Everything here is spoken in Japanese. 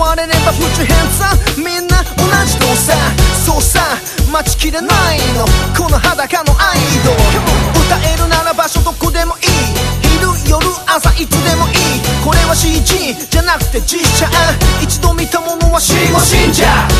われればプチ偏差みんな同じ動作そうさ待ちきれないのこの裸のアイドル歌えるなら場所どこでもいい昼夜朝いつでもいいこれは CG じゃなくて実写一度見たものは死後信者